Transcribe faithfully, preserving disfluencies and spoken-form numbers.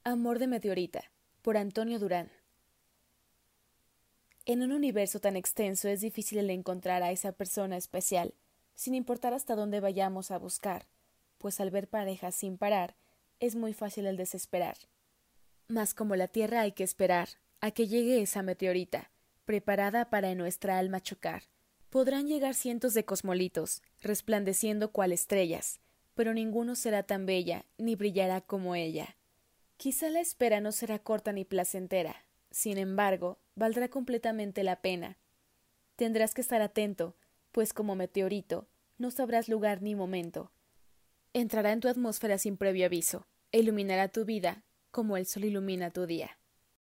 Amor de Meteorita, por Antonio Durán. En un universo tan extenso es difícil el encontrar a esa persona especial, sin importar hasta dónde vayamos a buscar, pues al ver parejas sin parar, es muy fácil el desesperar. Mas como la Tierra hay que esperar a que llegue esa meteorita, preparada para en nuestra alma chocar. Podrán llegar cientos de cosmolitos, resplandeciendo cual estrellas, pero ninguno será tan bella, ni brillará como ella. Quizá la espera no será corta ni placentera, sin embargo, valdrá completamente la pena. Tendrás que estar atento, pues como meteorito, no sabrás lugar ni momento. Entrará en tu atmósfera sin previo aviso, e iluminará tu vida como el sol ilumina tu día.